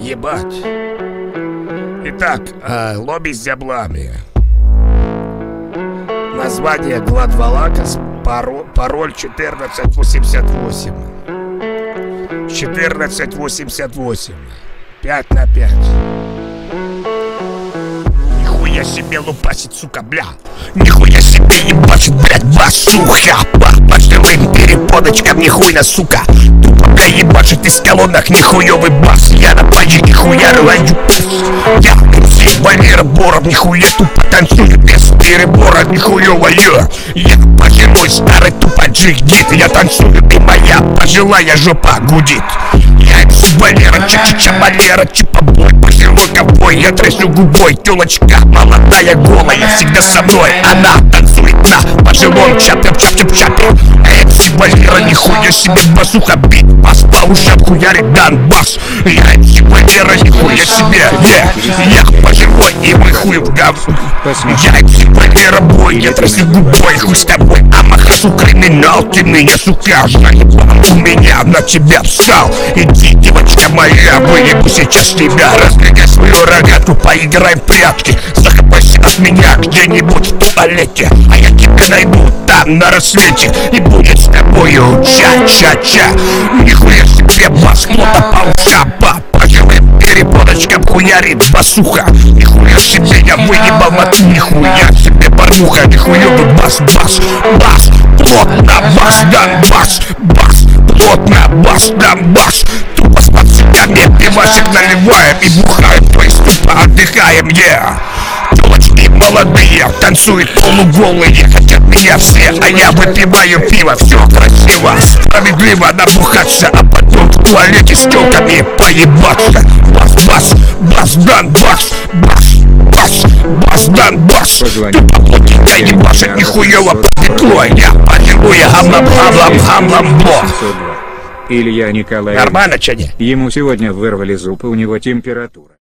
Ебать. Итак, лобби с дяблами. Название Гладвалакас, пароль 1488. 1488. 5 на 5. Нихуя себе лупасит, сука, бля. Нихуя себе ебашит, блядь, басуха. По живым переподочкам нихуя, сука. Тупо, бля, ебашит из колонок нихуёвый бас. Я на панче нихуя рваю пес. Я МС Валера Боров, нихуя тупо танцую без перебора, нихуёвая. Я пожилой старый тупо джигит. Я танцую и моя пожилая жопа гудит. Я МС Валера, ча-ча-ча, Валера, чипа-бой. Пожилой ковбой, я трясу губой. Тёлочка молодая, голая, всегда со мной. Она танцует на пожилом чапе, чап-чап-чапе. МС Валера, нихуя себе басуха, бит бас по ушам хуярит Донбасс. Я МС Валера, нихуя себе, я пожилой и мой хуй в говно. Я МС Валера, бой, я трясу губой, хуй с тобой. Амахасу криминал, ты меня, сука, заебал. У меня на тебя встал. Иди, девочка моя, выебу сейчас тебя. Разгоняй свою рогатку, поиграем в прятки. Закопайся от меня где-нибудь в туалете, а я тебя найду там на рассвете. И будет с тобою ча-ча-ча. Нихуя себе бас, кто-то по ушам, по живым переподочкам хуярит басуха. Нихуя себе я выебал моту, нихуя себе порнуха. Нихуёвый бас, бас, бас, плотно бас, Донбасс, бас, плотно бас, Донбасс. Тупо с пацанами пивасик наливаем и бухаем, то есть тупо отдыхаем, Телочки молодые танцуют полуголые, хотят меня все, а я выпиваю пиво. Все красиво, справедливо набухаться, а потом в туалете с тёлками поебаться. Бас, бас, бас, Донбасс, бас, бас, бас, Донбасс. Тупо плотненько ебашит нихуёво под петлой. Я понимаю, гамлам-гамлам-гамлам-бо. Илья Николаевич. Нормально, че не? Ему сегодня вырвали зуб, у него температура.